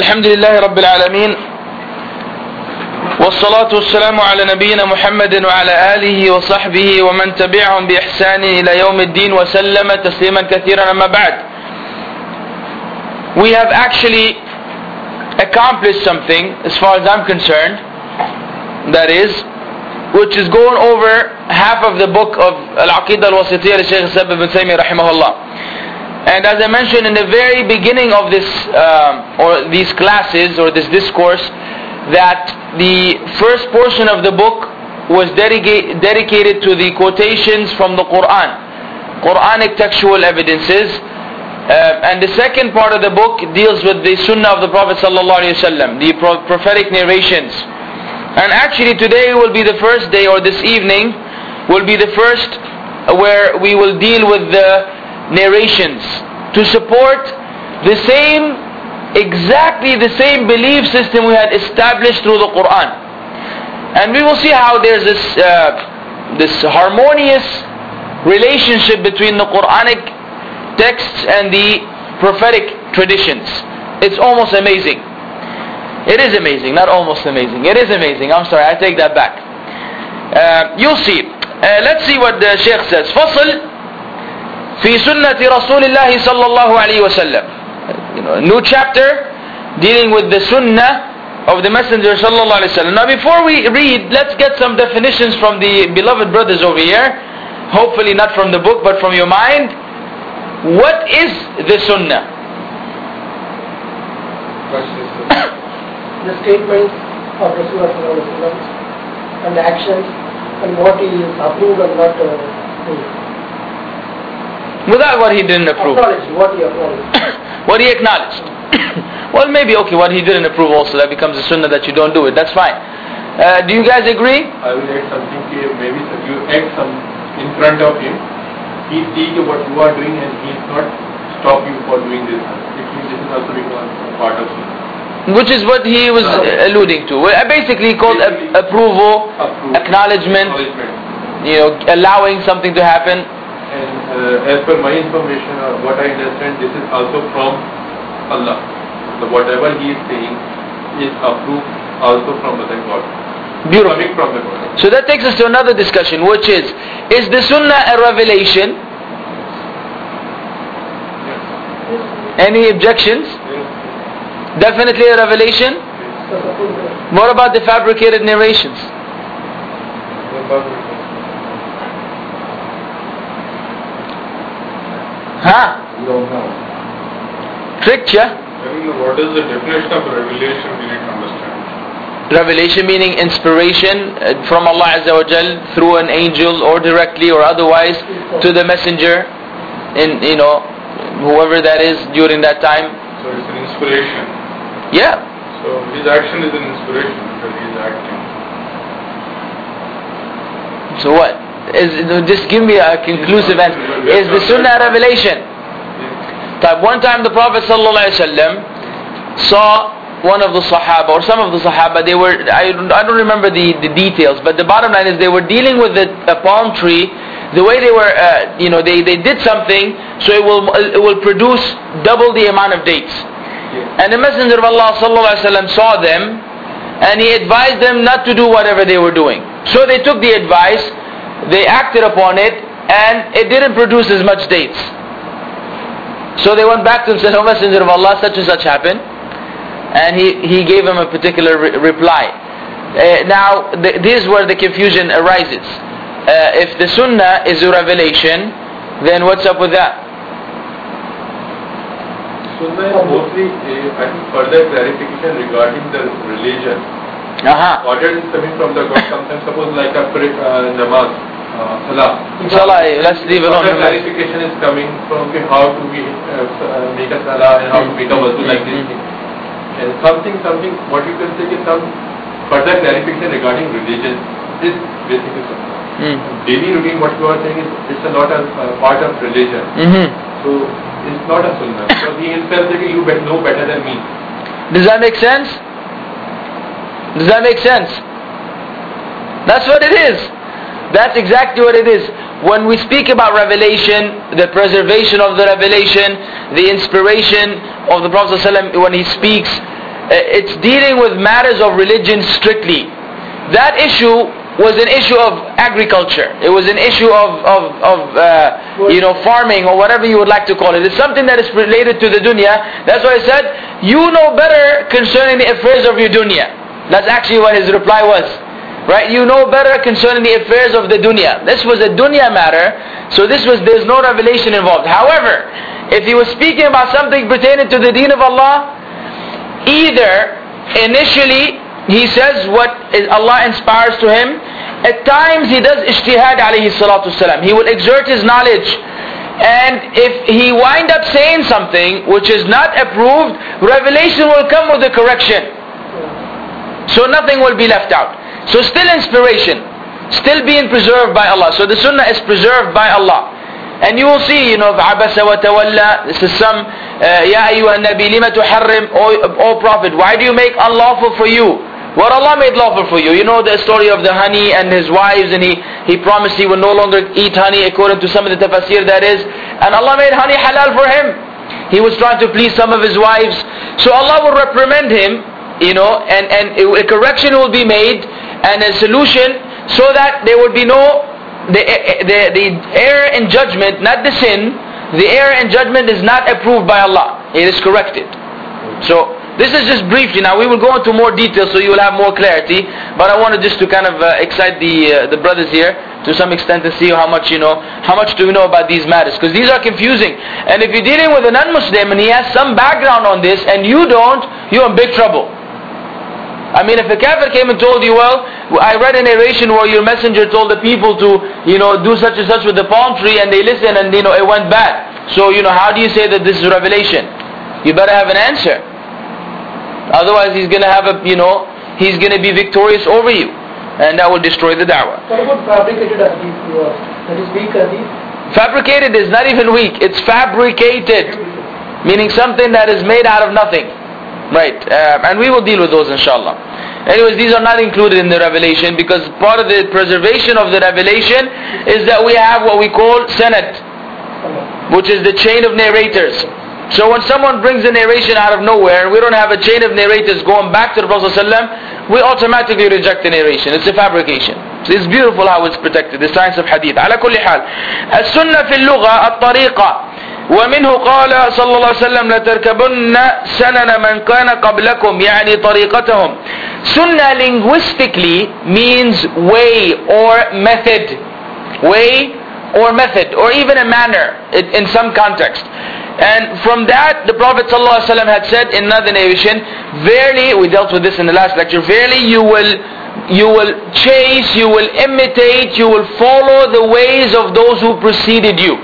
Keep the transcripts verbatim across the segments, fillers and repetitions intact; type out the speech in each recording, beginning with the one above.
الحمد لله رب العالمين والصلاة والسلام على نبينا محمد وعلى آله وصحبه ومن تبعهم بإحسان إلى يوم الدين وسلم تسليما كثيرا. أما بعد, we have actually accomplished something as far as I'm concerned, that is, which is going over half of the book of Al-Aqidah Al-Wasitiyya to Shaykh Islam ibn Taymiyyah rahimahullah. And as I mentioned in the very beginning of this um, or these classes or this discourse, that the first portion of the book was dedica- dedicated to the quotations from the Quran, Quranic textual evidences, uh, and the second part of the book deals with the Sunnah of the Prophet sallallahu alaihi wasallam, the pro- prophetic narrations. And actually today will be the first day, or this evening will be the first where we will deal with the narrations to support the same, exactly the same belief system we had established through the Quran. And we will see how there's this uh, this harmonious relationship between the Quranic texts and the prophetic traditions. It's almost amazing. It is amazing, not almost amazing. It is amazing. I'm sorry, I take that back. Uh, you'll see. Uh, let's see what the Shaykh says. فصل في سنة رسول الله صلى الله عليه وسلم. You know, a new chapter dealing with the sunnah of the Messenger صلى الله عليه وسلم. Now before we read, let's get some definitions from the beloved brothers over here. Hopefully not from the book, but from your mind. What is the sunnah? The statements of Rasulullah sallallahu alaihi wasallam and the actions and what he is approved and not approved. Without what he didn't approve. Acknowledged, what he acknowledged. What he acknowledged. Well, maybe okay, what he didn't approve also, that becomes a sunnah that you don't do it. That's fine. Uh, do you guys agree? I will add something here. Maybe you add some in front of him. He sees what you are doing and he is not stop you for doing this. It means this is also become part of sunnah. Which is what he was alluding to. Well, basically called basically, approval, approval, acknowledgement, acknowledgement, you know, allowing something to happen. And uh, as per my information or what I understand, this is also from Allah. So whatever he is saying is approved also from the God. Beautiful. Coming from the God. So that takes us to another discussion, which is, is the sunnah a revelation? Yes. Any objections? Yes. Definitely a revelation? Yes. What about the fabricated narrations? Huh? We don't know. Tricked ya? What is the definition of revelation we need to understand? Revelation meaning inspiration from Allah Azza wa Jal through an angel or directly or otherwise to the messenger, in, you know, whoever that is during that time. So it's an inspiration. Yeah. So his action is an inspiration because he is acting. So what? Is, just give me a conclusive answer. Is the sunnah a revelation? Yes. One time the Prophet ﷺ saw one of the Sahaba or some of the Sahaba. They were, I, I don't remember the, the details, but the bottom line is they were dealing with a, a palm tree. The way they were, uh, you know, they, they did something so it will it will produce double the amount of dates. Yes. And the Messenger of Allah ﷺ saw them, and he advised them not to do whatever they were doing. So they took the advice. They acted upon it, and it didn't produce as much dates. So they went back to him and said, "O Messenger of Allah, such and such happened," and he, he gave him a particular re- reply. Uh, now, th- this is where the confusion arises. Uh, if the Sunnah is a revelation, then what's up with that? Sunnah is mostly, uh, I think, further clarification regarding the religion. Uh-huh. Order is coming from the God. Sometimes suppose like a pray, uh, namaz, uh, salah. Salah, let's leave it on. Further clarification is coming from okay, how to be, uh, make a salah and how to make a wudu like this thing. And something, something, what you can say is some further clarification regarding religion is basically sunnah. Mm. Daily routine, what you are saying is it's a not a uh, part of religion. Mm-hmm. So it's not a sunnah. Because he himself said you know better than me. Does that make sense? Does that make sense? That's what it is. That's exactly what it is. When we speak about revelation, the preservation of the revelation, the inspiration of the Prophet ﷺ when he speaks, it's dealing with matters of religion strictly. That issue was an issue of agriculture. It was an issue of, of, of uh, you know, farming or whatever you would like to call it. It's something that is related to the dunya. That's why I said, you know better concerning the affairs of your dunya. That's actually what his reply was. Right? You know better concerning the affairs of the dunya. This was a dunya matter, so this was, there's no revelation involved. However, if he was speaking about something pertaining to the deen of Allah, either initially he says what is Allah inspires to him. At times he does ijtihad alayhi salatu salam. He will exert his knowledge. And if he wind up saying something which is not approved, revelation will come with a correction. So nothing will be left out. So still inspiration. Still being preserved by Allah. So the sunnah is preserved by Allah. And you will see, you know, عَبَسَ وَتَوَلَّى. This is some, يَا أَيُّهَا النَّبِي لِمَ تُحَرِّمْ, O Prophet, why do you make unlawful for you what Allah made lawful for you? You know the story of the honey and his wives, and he, he promised he would no longer eat honey according to some of the tafsir that is. And Allah made honey halal for him. He was trying to please some of his wives. So Allah will reprimand him, you know, and, and a correction will be made and a solution so that there would be no, the, the, the error in judgment, not the sin, the error in judgment is not approved by Allah. It is corrected. So, this is just briefly. Now we will go into more detail so you will have more clarity. But I wanted just to kind of uh, excite the uh, the brothers here to some extent to see how much you know, how much do we know about these matters, because these are confusing. And if you're dealing with a non-Muslim and he has some background on this and you don't, you're in big trouble. I mean, if a kafir came and told you, well, I read a narration where your messenger told the people to, you know, do such and such with the palm tree, and they listened and you know it went bad. So you know, how do you say that this is revelation? You better have an answer. Otherwise he's going to have a, you know, he's going to be victorious over you. And that will destroy the da'wah. What about fabricated hadith? That is weak hadith? Fabricated is not even weak. It's fabricated. Meaning something that is made out of nothing. Right. Uh, and we will deal with those inshallah. Anyways, these are not included in the revelation because part of the preservation of the revelation is that we have what we call sanad, which is the chain of narrators. So when someone brings a narration out of nowhere, we don't have a chain of narrators going back to the Prophet ﷺ, we automatically reject the narration. It's a fabrication. So it's beautiful how it's protected, the science of hadith. على كل حال. السنة في اللغة الطريقة. ومنه قال صلى الله عليه وسلم لتركبن سنن من كان قبلكم يعني طريقتهم. Sunnah linguistically means way or method. Way or method, or even a manner in some context. And from that, the Prophet ﷺ had said in another narration, verily, we dealt with this in the last lecture, verily you will, you will chase, you will imitate, you will follow the ways of those who preceded you.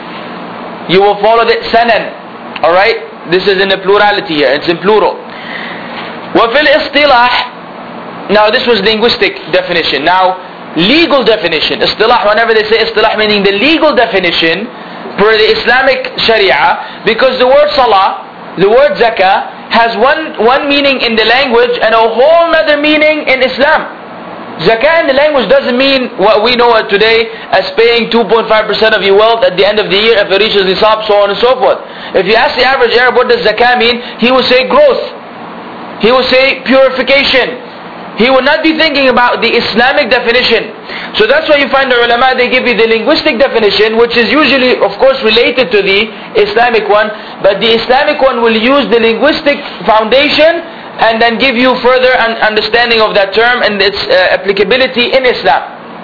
You will follow the sanan. Alright? This is in the plurality here, it's in plural. وَفِي الْإِصْطِلَاحِ. Now this was linguistic definition. Now, legal definition, istilah, whenever they say istilah, meaning the legal definition for the Islamic Sharia, because the word salah, the word zakah, has one, one meaning in the language and a whole other meaning in Islam. Zakah in the language doesn't mean what we know today as paying two point five percent of your wealth at the end of the year if it reaches nisab, so on and so forth. If you ask the average Arab what does zakah mean, he will say growth. He will say purification. He will not be thinking about the Islamic definition. So that's why you find the ulama, they give you the linguistic definition, which is usually, of course, related to the Islamic one. But the Islamic one will use the linguistic foundation and then give you further un- understanding of that term and its uh, applicability in Islam.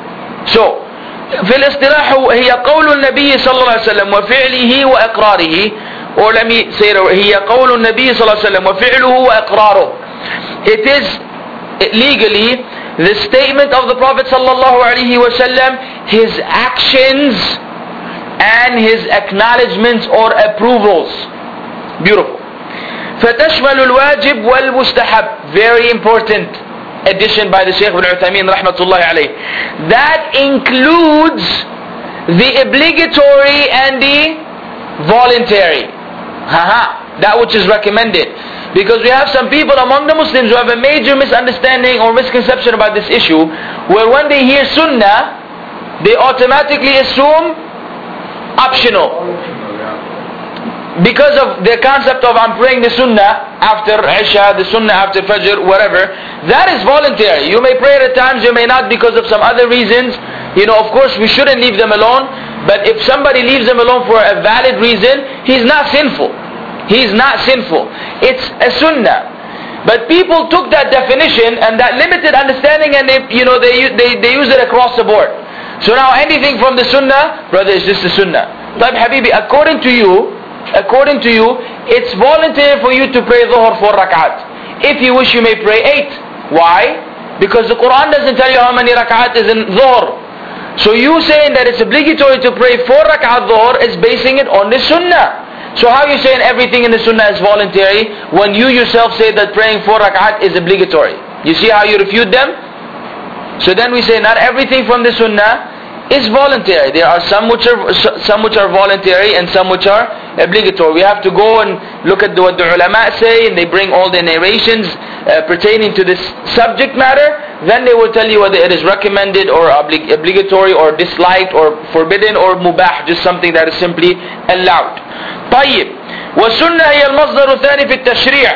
So, في الاصطلاح هي قول النبي صلى الله عليه وسلم وفعله وإقراره. Or let me say it, هي قول النبي صلى الله عليه وسلم وفعله وإقراره. It is legally the statement of the Prophet sallallahu alaihi wasallam, his actions and his acknowledgements or approvals. Beautiful. فتشمل الواجب والمستحب. Very important addition by the Shaykh ibn Uthaymeen rahmatullahi alayh. That includes the obligatory and the voluntary. Haha, that which is recommended. Because we have some people among the Muslims who have a major misunderstanding or misconception about this issue, where when they hear sunnah, they automatically assume optional. because of the concept of I'm praying the sunnah after Isha, the sunnah after Fajr, whatever, that is voluntary. You may pray at times, you may not because of some other reasons. You know, of course we shouldn't leave them alone, but if somebody leaves them alone for a valid reason, he's not sinful. He's not sinful. It's a sunnah. But people took that definition and that limited understanding and they, you know, they, they, they use it across the board. So now anything from the sunnah, brother, is just a sunnah. But Habibi, according to you, according to you, it's voluntary for you to pray Dhuhr four rak'at. If you wish, you may pray eight. Why? Because the Quran doesn't tell you how many rak'at is in Dhuhr. So you saying that it's obligatory to pray four rak'at Dhuhr is basing it on the sunnah. So how are you saying everything in the sunnah is voluntary when you yourself say that praying four rak'at is obligatory? You see how you refute them? So then we say not everything from the sunnah is voluntary. There are some which are some which are voluntary and some which are obligatory. We have to go and look at what the ulama say, and they bring all the narrations uh, pertaining to this subject matter. Then they will tell you whether it is recommended or oblig- obligatory or disliked or forbidden or mubah, just something that is simply allowed. طيب. والسنة هي المصدر الثاني في التشريع.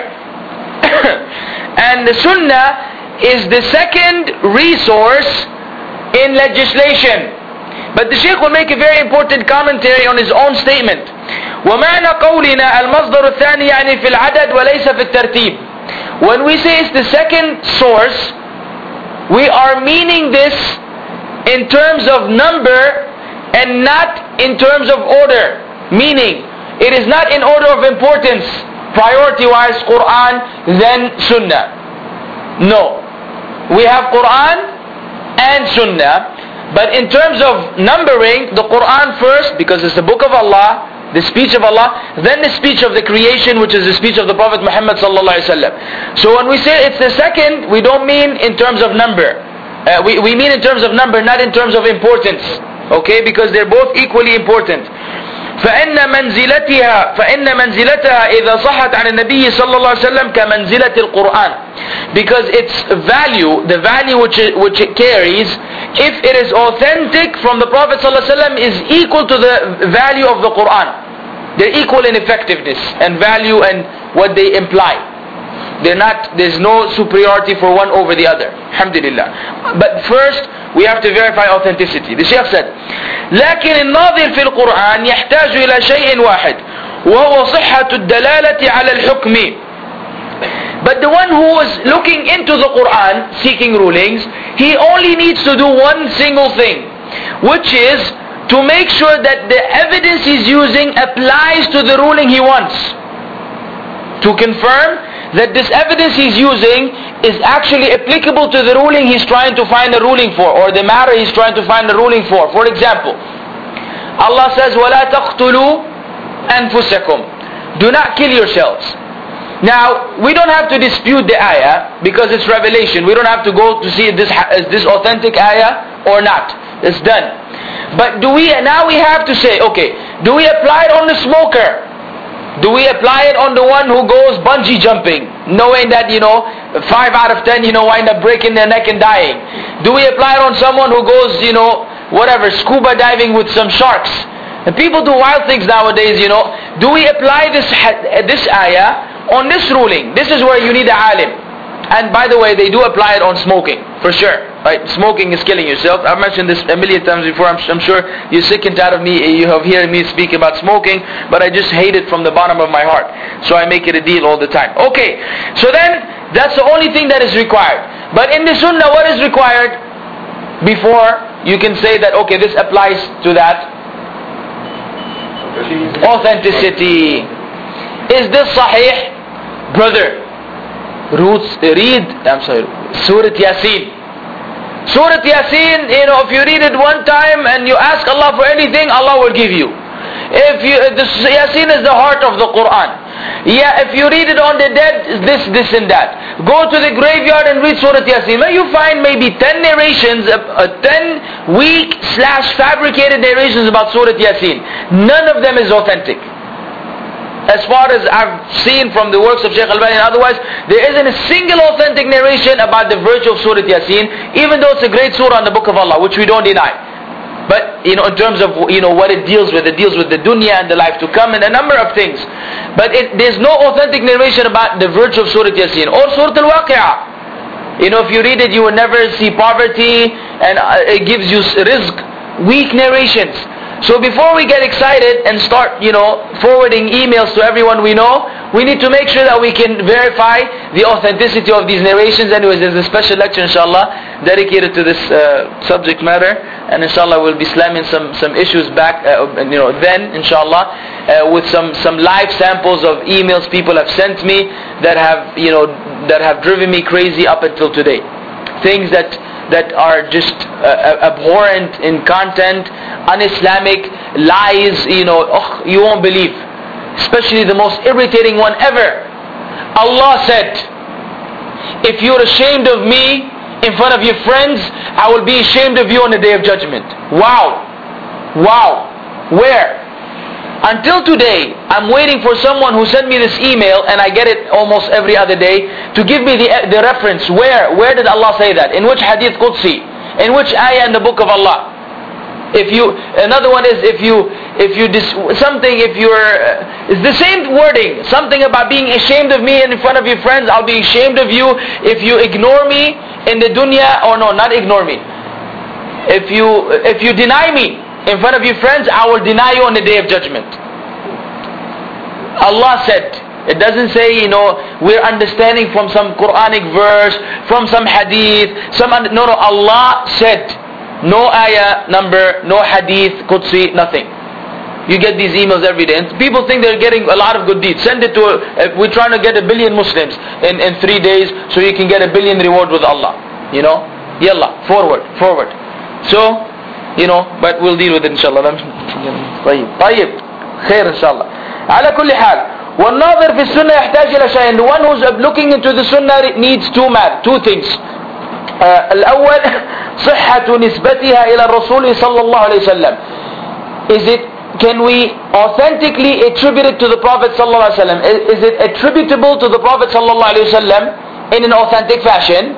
And the sunnah is the second resource in legislation. But the Shaykh will make a very important commentary on his own statement. وَمَعْنَى قَوْلِنَا الْمَصْدَرُ الثَّانِي يعني في العدد وليس في الترتيب. When we say it's the second source, we are meaning this in terms of number and not in terms of order. Meaning, it is not in order of importance, priority-wise Quran, then Sunnah. No. We have Quran and Sunnah. But in terms of numbering, the Quran first, because it's the book of Allah, the speech of Allah, then the speech of the creation, which is the speech of the Prophet Muhammad sallallahu alaihi wasallam. So when we say it's the second, we don't mean in terms of number. Uh, we, we mean in terms of number, not in terms of importance. Okay? Because they're both equally important. فإن منزلتها فإن منزلتها إذا صحت عن النبي صلى الله عليه وسلم كمنزلة القرآن. Because its value, the value which it, which it carries, if it is authentic from the Prophet صلى الله عليه وسلم, is equal to the value of the Quran. They're equal in effectiveness and value and what they imply. They're not, there's no superiority for one over the other. Alhamdulillah. But first, we have to verify authenticity. The Shaykh said, لكن الناظر في القرآن يحتاج إلى شيء واحد وهو صحة الدلالة على الحكم. But the one who is looking into the Quran, seeking rulings, he only needs to do one single thing, which is to make sure that the evidence he's using applies to the ruling he wants. To confirm that this evidence he's using is actually applicable to the ruling he's trying to find a ruling for, or the matter he's trying to find a ruling for. For example, Allah says, وَلَا تَقْتُلُوا أَنفُسَكُمْ. Do not kill yourselves. Now, we don't have to dispute the ayah because it's revelation. We don't have to go to see if this is this authentic ayah or not. It's done. But do we now we have to say, okay, do we apply it on the smoker? Do we apply it on the one who goes bungee jumping, knowing that, you know, five out of ten, you know, wind up breaking their neck and dying? Do we apply it on someone who goes, you know, whatever, scuba diving with some sharks? And people do wild things nowadays, you know. Do we apply this this ayah on this ruling? This is where you need a alim. And by the way, they do apply it on smoking, for sure. Right? Smoking is killing yourself. I've mentioned this a million times before. I'm, I'm sure you're sick and tired of me, you have heard me speak about smoking, but I just hate it from the bottom of my heart. So I make it a deal all the time. Okay, so then, that's the only thing that is required. But in the sunnah, what is required before you can say that, okay, this applies to that? Authenticity. Is this sahih? Brother, Roots, read, I'm sorry, Surah Yasin. Surah Yasin, you know, if you read it one time and you ask Allah for anything, Allah will give you. If you, this, Yasin is the heart of the Quran. Yeah, if you read it on the dead, this, this and that. Go to the graveyard and read Surah Yasin. Where you find maybe ten narrations, uh, uh, ten weak slash fabricated narrations about Surah Yasin. None of them is authentic. As far as I've seen from the works of Shaykh Al-Albani and otherwise, there isn't a single authentic narration about the virtue of Surah Yasin, even though it's a great surah in the book of Allah, which we don't deny. But, you know, in terms of, you know, what it deals with, it deals with the dunya and the life to come and a number of things. But it, there's no authentic narration about the virtue of Surah Yasin or Surah Al-Waqi'ah. You know, if you read it, you will never see poverty, and it gives you rizq. Weak narrations. So before we get excited and start, you know, forwarding emails to everyone we know, we need to make sure that we can verify the authenticity of these narrations. Anyways, there's a special lecture, inshallah, dedicated to this uh, subject matter, and inshallah we'll be slamming some some issues back, uh, you know, then, inshallah, uh, with some some live samples of emails people have sent me that have, you know, that have driven me crazy up until today. Things that that are just uh, abhorrent in content, un-Islamic, lies, you know, oh, you won't believe. Especially the most irritating one ever. Allah said, if you're ashamed of me in front of your friends, I will be ashamed of you on the Day of Judgment. Wow. Wow. Where? Until today, I'm waiting for someone who sent me this email, and I get it almost every other day, to give me the the reference. Where? Where did Allah say that? In which hadith Qudsi? In which ayah in the book of Allah? If you, another one is if you, if you dis, something, if you're, uh, it's the same wording. Something about being ashamed of me in front of your friends. I'll be ashamed of you if you ignore me in the dunya, or no, not ignore me. If you, if you deny me in front of your friends, I will deny you on the Day of Judgment. Allah said. It doesn't say, you know, we're understanding from some Quranic verse, from some hadith, some, no, no, Allah said. No ayah, number, no hadith, Qudsi, nothing. You get these emails every day, and people think they're getting a lot of good deeds. Send it to, uh, we're trying to get a billion Muslims in, in three days, so you can get a billion reward with Allah. You know? Yalla, forward, forward. So, you know, but we'll deal with it inshallah. طيب طيب خير inshallah. على كل حال, والناظر في السنة يحتاج إلى شيء. The one who's looking into the sunnah needs two man, two things. uh, الأول صحة نسبتها إلى الرسول صلى الله عليه وسلم. Is it, can we authentically attribute it to the Prophet صلى الله عليه وسلم? Is it attributable to the Prophet صلى الله عليه وسلم in an authentic fashion?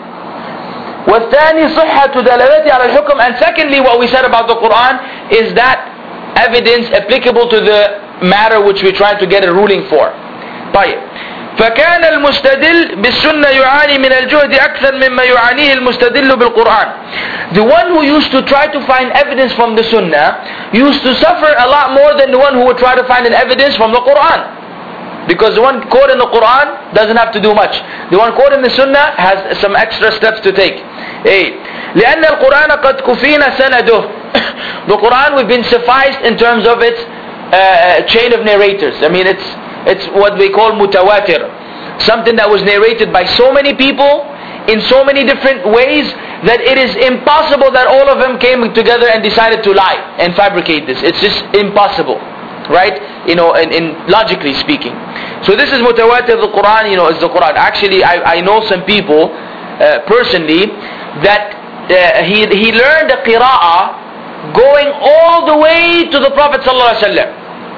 والثاني صحة دلالته على الحكم. And secondly, what we said about the Quran is that evidence applicable to the matter which we're trying to get a ruling for. طيب. فكان المستدل بالسنة يعاني من الجهد أكثر مما يعانيه المستدل بالقرآن. The one who used to try to find evidence from the Sunnah used to suffer a lot more than the one who would try to find an evidence from the Quran. Because the one quoted in the Quran doesn't have to do much. The one quoted in the Sunnah has some extra steps to take. Hey. لأن القرآن قد كفينا سنده. The Quran, we've been sufficed in terms of its uh, chain of narrators. I mean, it's it's what we call mutawatir. Something that was narrated by so many people in so many different ways that it is impossible that all of them came together and decided to lie and fabricate this. It's just impossible. Right? You know, in, in logically speaking. So this is mutawatir, the Quran, you know, is the Quran. Actually, I, I know some people uh, personally that uh, he he learned the qira'ah going all the way to the Prophet sallallahu alaihi wasallam.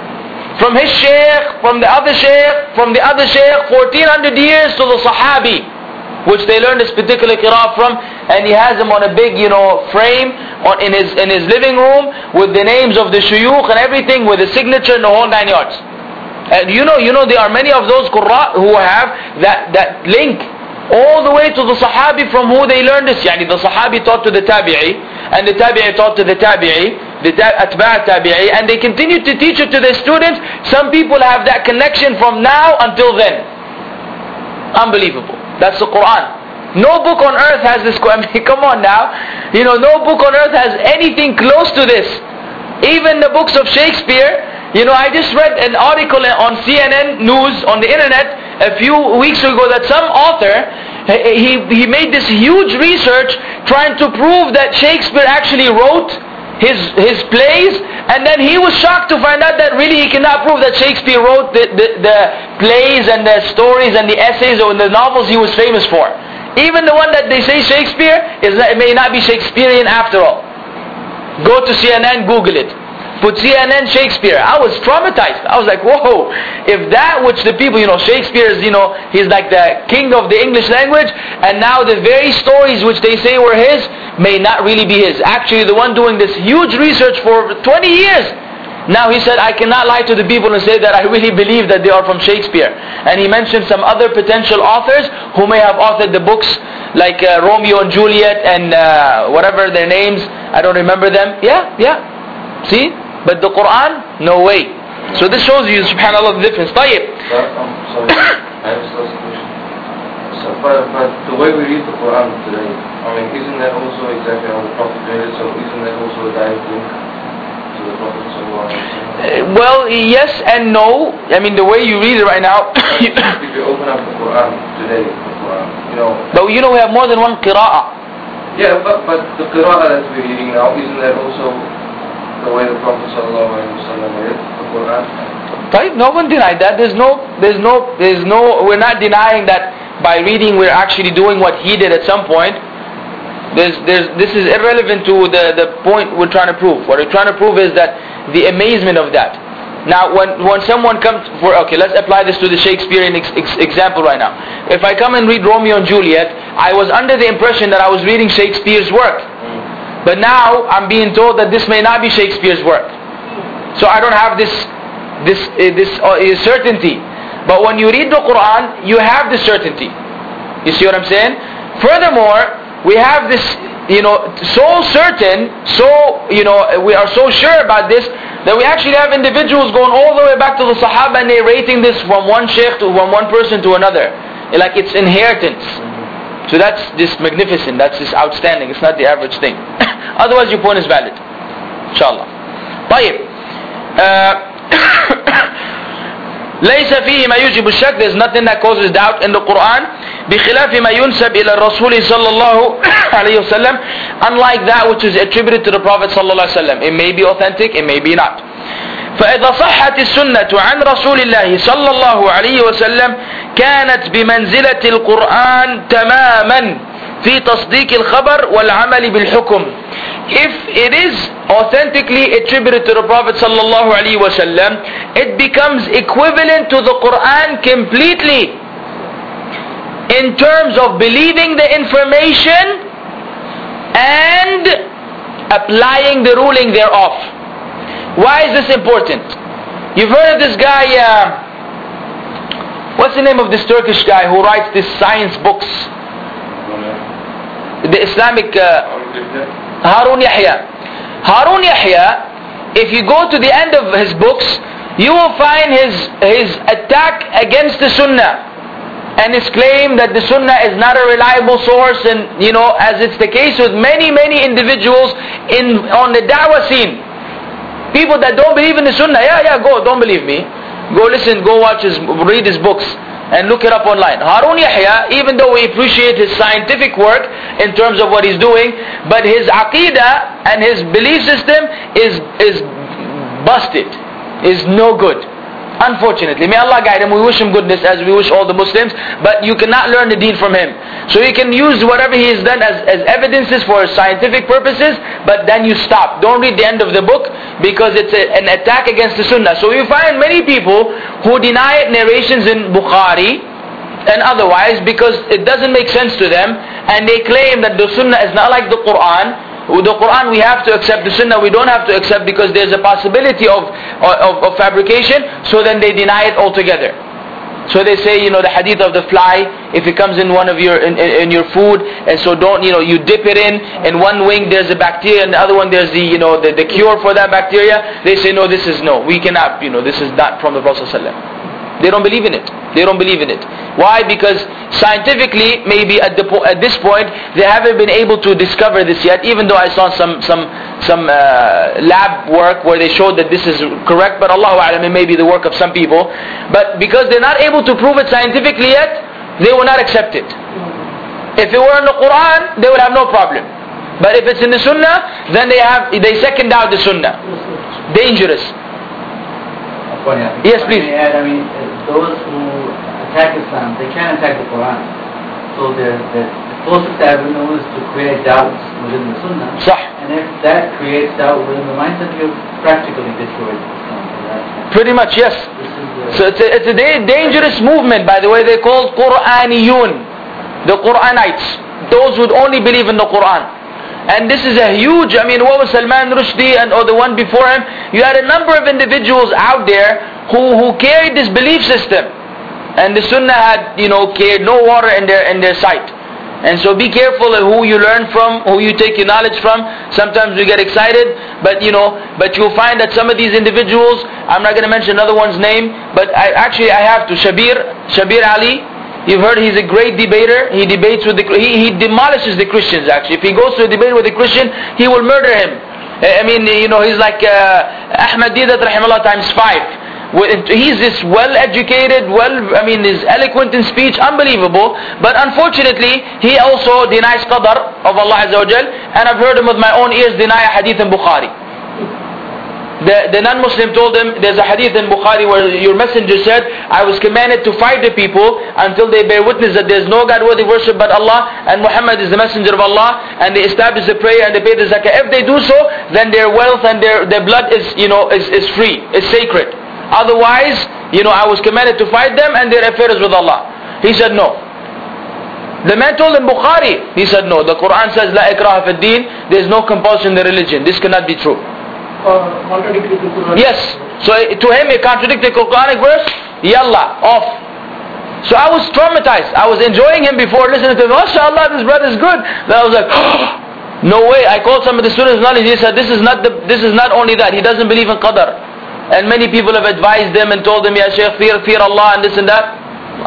From his sheikh, from the other sheikh, from the other sheikh, fourteen hundred years to the Sahabi, which they learned this particular qira'ah from, and he has them on a big, you know, frame on, in his in his living room with the names of the shuyukh and everything, with a signature and the whole nine yards. And you know, you know, there are many of those qurra who have that that link all the way to the Sahabi from who they learned this. Yani the Sahabi taught to the Tabi'i, and the Tabi'i taught to the Tabi'i, the Atba' Tabi'i, and they continue to teach it to their students. Some people have that connection from now until then. Unbelievable. That's the Quran. No book on earth has this. I mean, come on now. You know, no book on earth has anything close to this. Even the books of Shakespeare. You know, I just read an article on C N N News on the internet a few weeks ago that some author, he, he made this huge research trying to prove that Shakespeare actually wrote his his plays, and then he was shocked to find out that really he cannot prove that Shakespeare wrote the, the, the plays and the stories and the essays or the novels he was famous for. Even the one that they say Shakespeare, is it may not be Shakespearean after all. Go to C N N, Google it. put C N N, Shakespeare. I was traumatized. I was like, whoa, if that which the people, you know, Shakespeare is, you know, he's like the king of the English language, and now the very stories which they say were his may not really be his. Actually, the one doing this huge research for twenty years, now he said, I cannot lie to the people and say that I really believe that they are from Shakespeare. And he mentioned some other potential authors who may have authored the books like uh, Romeo and Juliet and uh, whatever their names, I don't remember them. Yeah, yeah. See? But the Quran, no way. So this shows you, subhanAllah, the difference. طيب. I'm sorry, I have a question. So, but, but the way we read the Quran today, I mean, isn't that also exactly how the Prophet did it? So isn't that also a direct link to the Prophet sallallahu alaihi wasallam? Well, yes and no. I mean, the way you read it right now. If you open up the Quran today, the Quran, you know. But you know we have more than one qira'ah. Yeah, but, but the Qira'ah that we're reading now, isn't that also the way the Prophet sallallahu alaihi wasallam read the Quran? Right? No one denied that. There's no, there's no, there's no, we're not denying that by reading we're actually doing what he did at some point. There's, there's, this is irrelevant to the, the point we're trying to prove. What we're trying to prove is that the amazement of that. Now, when, when someone comes for, okay, let's apply this to the Shakespearean ex, ex, example right now. If I come and read Romeo and Juliet, I was under the impression that I was reading Shakespeare's work. But now, I'm being told that this may not be Shakespeare's work. So I don't have this, this, uh, this uh, certainty. But when you read the Quran, you have the certainty. You see what I'm saying? Furthermore, we have this, you know, so certain, so, you know, we are so sure about this, that we actually have individuals going all the way back to the Sahaba narrating this from one sheikh to from one person to another. Like it's inheritance. So that's just magnificent, that's just outstanding, it's not the average thing. Otherwise your point is valid. Inshallah. طيب. ليس فيه ما يوجب الشك. There's nothing that causes doubt in the Quran. بخلاف ما ينسب إلى الرسول صلى الله عليه وسلم. Unlike that which is attributed to the Prophet صلى الله عليه وسلم. It may be authentic, it may be not. فإذا صحت السنة عن رسول الله صلى الله عليه وسلم كانت بمنزلة القرآن تماما في تصديق الخبر والعمل بالحكم. If it is authentically attributed to the Prophet sallallahu alaihi wasallam, it becomes equivalent to the Quran completely in terms of believing the information and applying the ruling thereof. Why is this important? You've heard of this guy, uh, what's the name of this Turkish guy who writes these science books? The Islamic... Uh, Harun Yahya. Harun Yahya, if you go to the end of his books, you will find his, his attack against the Sunnah and his claim that the Sunnah is not a reliable source, and you know, as it's the case with many many individuals in on the da'wah scene, people that don't believe in the Sunnah. Yeah, yeah, go, don't believe me, go listen, go watch his, read his books and look it up online. Harun Yahya, even though we appreciate his scientific work in terms of what he's doing, but his aqidah and his belief system is is busted, is no good. Unfortunately, may Allah guide him. We wish him goodness as we wish all the Muslims, but you cannot learn the deen from him. So you can use whatever he has done as, as evidences for scientific purposes, but then you stop. Don't read the end of the book, because it's a, an attack against the Sunnah. So you find many people who deny narrations in Bukhari and otherwise because it doesn't make sense to them, and they claim that the Sunnah is not like the Quran. With the Quran we have to accept, the Sunnah we don't have to accept because there's a possibility of, of, of fabrication, so then they deny it altogether. So they say, you know, the hadith of the fly, if it comes in one of your in, in your food, and so don't, you know, you dip it in, in one wing there's a bacteria, and the other one there's the, you know, the, the cure for that bacteria. They say, no, this is no, we cannot, you know, this is not from the Prophet ﷺ. They don't believe in it. They don't believe in it. Why? Because scientifically, maybe at the po- at this point, they haven't been able to discover this yet. Even though I saw some some some uh, lab work where they showed that this is correct, but Allahu A'lam, it may be the work of some people. But because they're not able to prove it scientifically yet, they will not accept it. If it were in the Quran, they would have no problem. But if it's in the Sunnah, then they have they second out the Sunnah. Dangerous. Yes, please. I mean, those who attack Islam, they can attack the Quran. So the, the, the closest to everyone is to create doubts within the Sunnah. صح. And if that creates doubt within the mindset, you've practically destroyed Islam. Pretty much, yes. This is the So it's a, it's a da- dangerous movement, by the way. They're called Quraniyun, the Quranites, those who only believe in the Quran. And this is a huge, I mean, what was Salman Rushdie and or the one before him? You had a number of individuals out there who, who carried this belief system. And the Sunnah had, you know, carried no water in their in their sight. And so be careful of who you learn from, who you take your knowledge from. Sometimes we get excited, but you know, but you'll find that some of these individuals, I'm not going to mention another one's name, but I actually I have to, Shabir, Shabir Ali. You've heard he's a great debater. He debates with the, he, he demolishes the Christians actually. If he goes to a debate with a Christian, he will murder him. I mean, you know, he's like uh, Ahmad Didat rahimahullah times five. He's this well-educated, well, I mean, is eloquent in speech, unbelievable. But unfortunately, he also denies qadar of Allah Azza wa Jal. And I've heard him with my own ears deny a hadith in Bukhari. The, the non-Muslim told him, there's a hadith in Bukhari where your messenger said, I was commanded to fight the people until they bear witness that there's no God worthy worship but Allah, and Muhammad is the messenger of Allah, and they establish the prayer and they pay the zakah. If they do so, then their wealth and their, their blood is, you know, is, is free, is sacred. Otherwise, you know, I was commanded to fight them and their affairs with Allah. He said no. The man told him Bukhari. He said no. The Quran says, La ikraha fi din. There is no compulsion in the religion. This cannot be true. Uh, contradictory to Quran. Yes. So to him, a contradicted Quranic verse, yalla, off. So I was traumatized. I was enjoying him before listening to him. MashaAllah, this brother is good. Then I was like, oh, no way. I called some of the students knowledge. He said, this is not the, this is not only that. He doesn't believe in qadar. And many people have advised them and told them, Ya Shaykh, fear, fear Allah and this and that.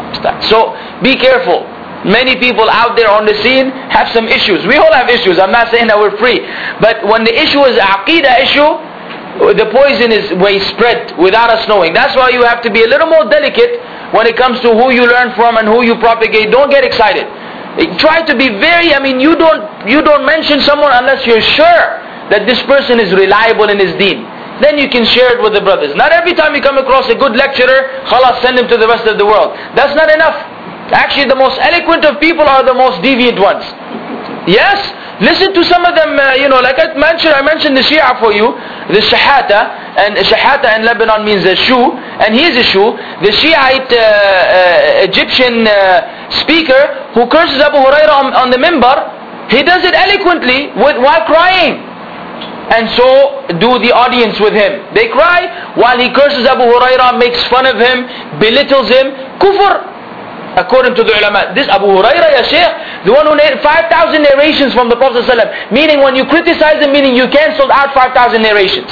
So be careful. Many people out there on the scene have some issues. We all have issues. I'm not saying that we're free. But when the issue is an aqidah issue, the poison is way spread without us knowing. That's why you have to be a little more delicate when it comes to who you learn from and who you propagate. Don't get excited. Try to be very, I mean, you don't, you don't mention someone unless you're sure that this person is reliable in his deen. Then you can share it with the brothers. Not every time you come across a good lecturer, khalas, send him to the rest of the world. That's not enough. Actually, the most eloquent of people are the most deviant ones. Yes, listen to some of them, uh, you know, like I mentioned, I mentioned the Shia for you, the Shahata, and Shahata in Lebanon means a shoe, and he's a shoe. The Shiite uh, uh, Egyptian uh, speaker who curses Abu Hurairah on, on the mimbar, he does it eloquently with, while crying. And so do the audience with him. They cry while he curses Abu Hurairah, makes fun of him, belittles him. Kufr, according to the ulama. This Abu Hurairah, ya Shaykh, the one who narrated five thousand narrations from the Prophet ﷺ. Meaning when you criticize him, meaning you cancelled out five thousand narrations.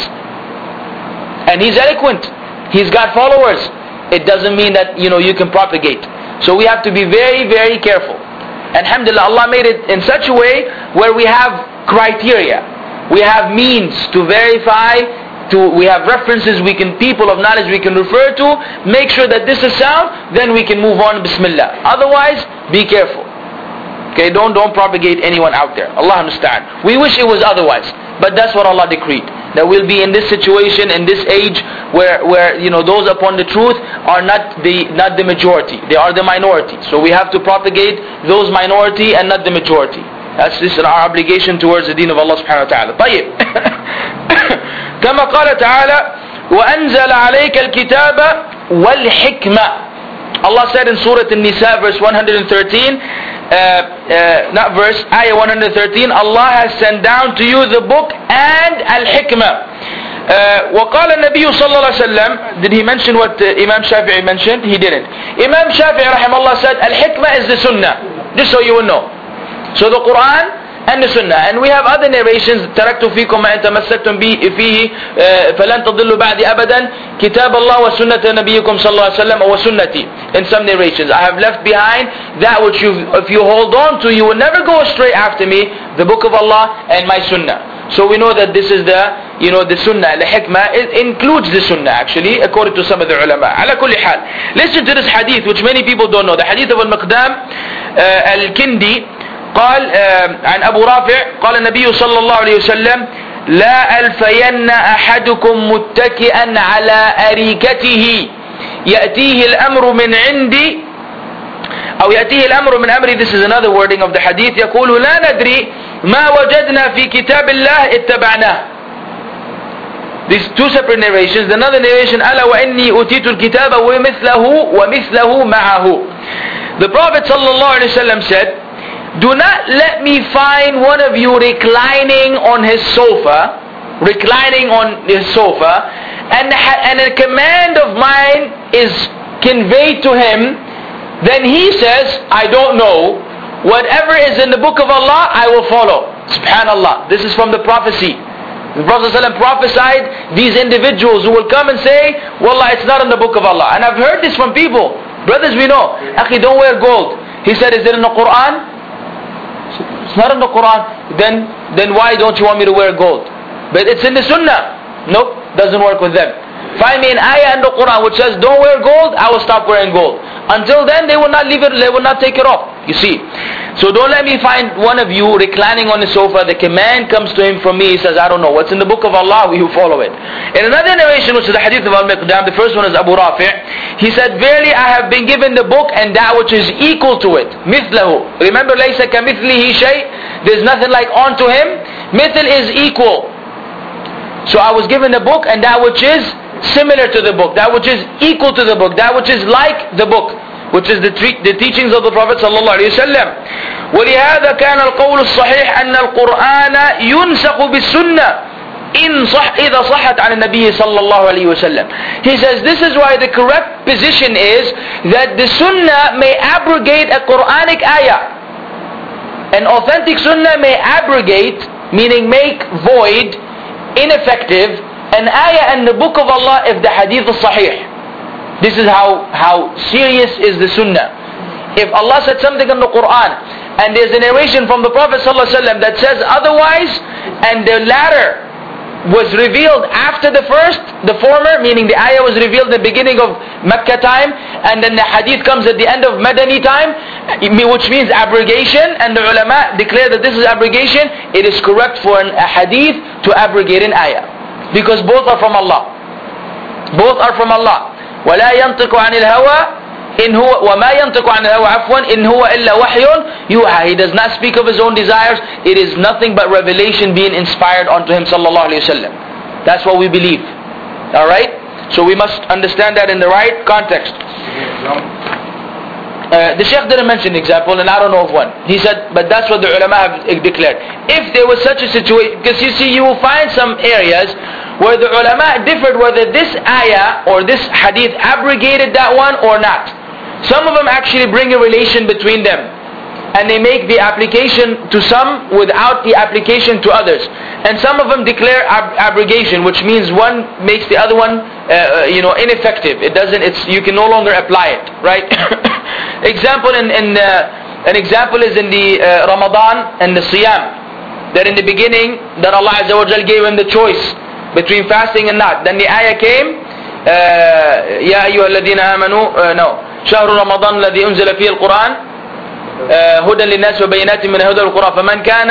And he's eloquent. He's got followers. It doesn't mean that, you know, you can propagate. So we have to be very, very careful. And alhamdulillah, Allah made it in such a way where we have criteria. We have means to verify, to, we have references, we can, people of knowledge we can refer to, make sure that this is sound, then we can move on, bismillah. Otherwise, be careful. Okay, don't, don't propagate anyone out there. Allah understand. We wish it was otherwise, but that's what Allah decreed. That we'll be in this situation, in this age, where, where, you know, those upon the truth are not the, not the majority. They are the minority. So we have to propagate those minority and not the majority. That's this is our obligation towards the deen of Allah subhanahu wa ta'ala. طيب. كما قال تعالى وأنزل عليك الكتاب والحكمة. Allah said in Surah An-Nisa verse one hundred thirteen, uh, uh, not verse, ayah one hundred thirteen, Allah has sent down to you the book and al-hikmah. Uh, وقال النبي صلى الله عليه وسلم, did he mention what uh, Imam Shafi'i mentioned? He didn't. Imam Shafi'i rahimahullah said al-hikmah is the sunnah. Just so you will know. So the Quran and the Sunnah. And we have other narrations. تَرَكْتُ فِيكُمْ مَا إِن تَمَسَّكْتُمْ فِيهِ فَلَنْ تَضِلُّوا بَعْدِ أَبَدًا كِتَابَ اللَّهِ وَسُنَّةَ نَبِيِّكُمْ صلى الله عليه وسلم وَسُنَّتِي. In some narrations, I have left behind that which you, if you hold on to, you will never go astray after me, the book of Allah and my Sunnah. So we know that this is the, you know, the Sunnah, the Hikmah, it includes the Sunnah actually, according to some of the ulama. على كل حال. Listen to this hadith, which many people don't know. The hadith of Al-Miqdam uh, Al-Kindi. قال عن أبو رافع قال النبي صلى الله عليه وسلم لا ألفين أحدكم متكئا على أريكته يأتيه الأمر من عندي أو يأتيه الأمر من أمري, this is another wording of the hadith, يقول لا ندري ما وجدنا في كتاب الله اتبعناه. These two separate narrations. Another narration, ألا وإني أوتيت الكتاب ومثله ومثله معه. The Prophet ﷺ said, do not let me find one of you reclining on his sofa, reclining on his sofa, and, and a command of mine is conveyed to him, then he says, I don't know, whatever is in the book of Allah, I will follow. Subhanallah. This is from the prophecy. The Prophet ﷺ prophesied these individuals who will come and say, Wallah, it's not in the book of Allah. And I've heard this from people. Brothers, we know, Akhi, don't wear gold. He said, is it in the Quran? It's not in the Quran. Then, then why don't you want me to wear gold? But it's in the Sunnah. Nope, doesn't work with them. Find me an ayah in the Quran which says, don't wear gold, I will stop wearing gold. Until then, they will not leave it, they will not take it off. You see. So don't let me find one of you reclining on the sofa. The command comes to him from me. He says, I don't know. What's in the book of Allah, we will follow it. In another narration, which is the hadith of Al-Miqdam, the first one is Abu Rafi'. He said, verily I have been given the book and that which is equal to it. Mithlahu. Remember, لَيْسَ كَمِثْلِهِ شَيْءٍ. There's nothing like unto him. Mithl is equal. So I was given the book and that which is similar to the book, that which is equal to the book, that which is like the book, which is the, the teachings of the Prophet sallallahu alaihi wasallam. ولهذا كان القول الصحيح أن القرآن ينسخ بالسنة إن صح إذا صحت عن النبي صلى الله عليه وسلم. He says this is why the correct position is that the sunnah may abrogate a Quranic ayah. An authentic sunnah may abrogate, meaning make void, ineffective, an ayah in the book of Allah if the hadith is sahih. This is how, how serious is the sunnah. If Allah said something in the Quran and there's a narration from the Prophet ﷺ that says otherwise, and the latter was revealed after the first, the former, meaning the ayah was revealed in the beginning of Mecca time, and then the hadith comes at the end of Madani time, which means abrogation, and the ulama declare that this is abrogation, it is correct for an, a hadith to abrogate an ayah. Because both are from Allah. Both are from Allah. وَلَا يَنْطِقُ عَنِ الْهَوَىٰ إِنْ هُوَ وَمَا يَنْطِقُ عَنِ الْهَوَىٰ عَفْوًا إِنْ هُوَ إِلَّا وَحْيٌ يُوحَىٰ. He does not speak of his own desires. It is nothing but revelation being inspired onto him sallallahu alayhi wa sallam. That's what we believe. Alright? So we must understand that in the right context. Uh, the Shaykh didn't mention an example, and I don't know of one. He said, but that's what the ulama have declared. If there was such a situation, because you see, you will find some areas where the ulama differed whether this ayah or this hadith abrogated that one or not. Some of them actually bring a relation between them, and they make the application to some without the application to others. And some of them declare ab- abrogation, which means one makes the other one, uh, you know, ineffective. It doesn't. It's you can no longer apply it, right? Example in, in uh, an example is in the uh, Ramadan and the Siyam. That in the beginning, that Allah Azza wa Jal gave him the choice between fasting and not. Then the ayah came, يا أيها الذين آمنوا no شهر رمضان الذي أنزل فيه القرآن هدى للناس وبينات من الهدى والقرآن فمن كان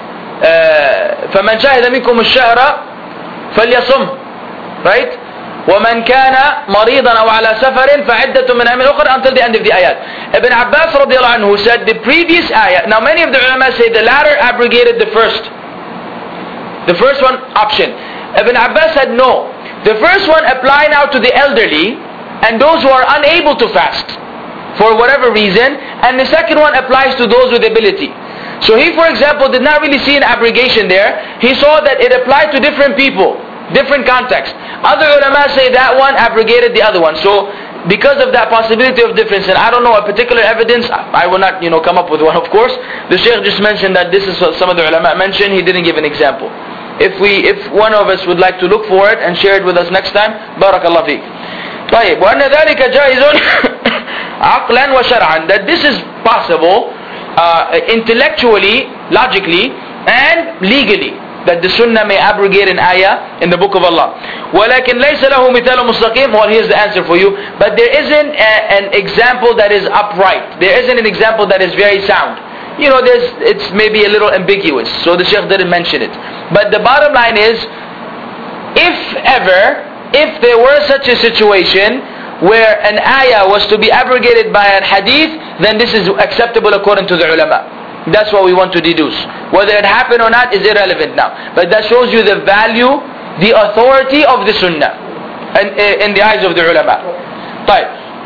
فمن شهد منكم الشهر فليصم, right? ومن كان مريضا أو على سفر فعدة من أيام أخرى until the end of the ayat. Ibn Abbas radiallahu anhu said the previous ayah. Now many of the ulama say the latter abrogated the first. The first one option. Ibn Abbas said no. The first one apply now to the elderly and those who are unable to fast for whatever reason, and the second one applies to those with ability. So he, for example, did not really see an abrogation there. He saw that it applied to different people, different context. Other ulama say that one abrogated the other one. So because of that possibility of difference, and I don't know a particular evidence, I will not, you know, come up with one, of course. The Shaykh just mentioned that this is what some of the ulama mentioned. He didn't give an example. If we, if one of us would like to look for it and share it with us next time, barakallah feek. طيب وأن ذلك جائز عقلا وشرعا, that this is possible uh, intellectually, logically, and legally, that the sunnah may abrogate an ayah in the book of Allah. ولكن ليس له مثال مستقيم. Well, here's the answer for you. But there isn't a, an example that is upright. There isn't an example that is very sound. You know, there's, it's maybe a little ambiguous, so the Shaykh didn't mention it. But the bottom line is, if ever, if there were such a situation where an ayah was to be abrogated by a hadith, then this is acceptable according to the ulama. That's what we want to deduce. Whether it happened or not is irrelevant now. But that shows you the value, the authority of the sunnah in, in the eyes of the ulama. طيب.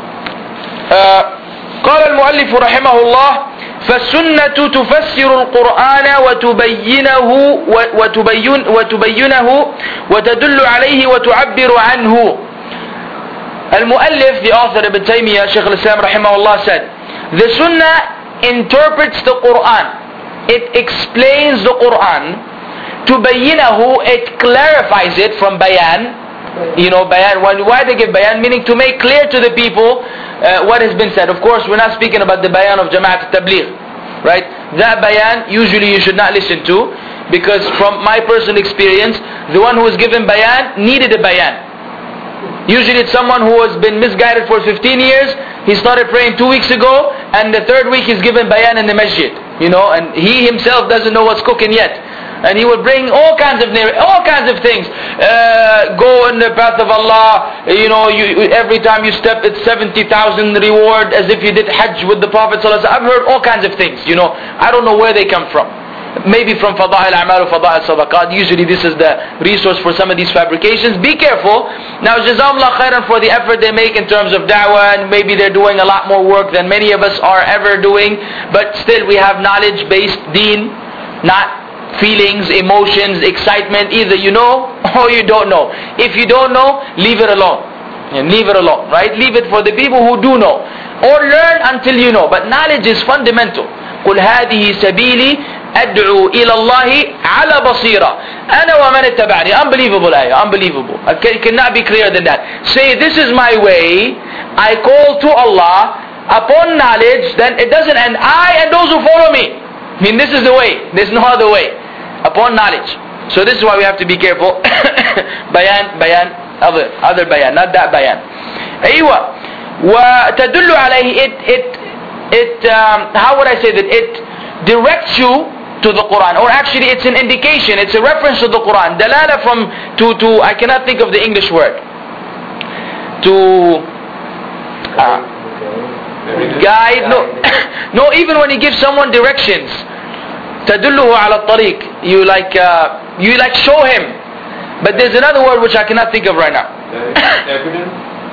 Uh, قال المؤلف رحمه الله: فالسنة تفسر القرآن وتبينه وتبين وتبينه وتدل عليه وتعبر عنه. Al-Mu'allif, the author Ibn Taymiyyah, Shaykh al-Islam rahimahullah, said, the Sunnah interprets the Quran. It explains the Quran. Tubayyinahu, it clarifies it from bayan. You know, bayan, why they give bayan? Meaning to make clear to the people uh, what has been said. Of course, we're not speaking about the bayan of Jama'at al-Tabligh. Right? That bayan, usually you should not listen to, because from my personal experience, the one who was given bayan needed a bayan. Usually it's someone who has been misguided for fifteen years. He started praying two weeks ago, and the third week he's given bayan in the masjid. You know, and he himself doesn't know what's cooking yet. And he will bring all kinds of all kinds of things. Uh, go in the path of Allah. You know, you, every time you step, it's seventy thousand reward, as if you did Hajj with the Prophet ﷺ. I've heard all kinds of things. You know, I don't know where they come from. Maybe from Fada'il A'mal or Fada'il Sadaqat. Usually this is the resource for some of these fabrications. Be careful. Now, Jazakumullah khairan for the effort they make in terms of da'wah, and maybe they're doing a lot more work than many of us are ever doing. But still, we have knowledge-based deen, not feelings, emotions, excitement. Either you know or you don't know. If you don't know, leave it alone. And leave it alone, right? Leave it for the people who do know. Or learn until you know. But knowledge is fundamental. قُلْ هَذِهِ سَبِيلِي أدعو إلى الله على بصيرة أنا ومن اتبعني. Unbelievable ayah, unbelievable. It cannot be clearer than that. Say, this is my way, I call to Allah upon knowledge, then it doesn't end I and those who follow me. I mean, this is the way, there's no other way. Upon knowledge. So this is why we have to be careful. Bayan, bayan, other, other bayan, not that bayan. أيوة. وتدل عليه, it, it, it um, how would I say that? It directs you to the Quran, or actually it's an indication, it's a reference to the Quran. Dalala from, to, to I cannot think of the English word. To uh, guide, no, no, even when you give someone directions, تدله على الطريق, you like, uh, you like show him. But there's another word which I cannot think of right now. Evidence?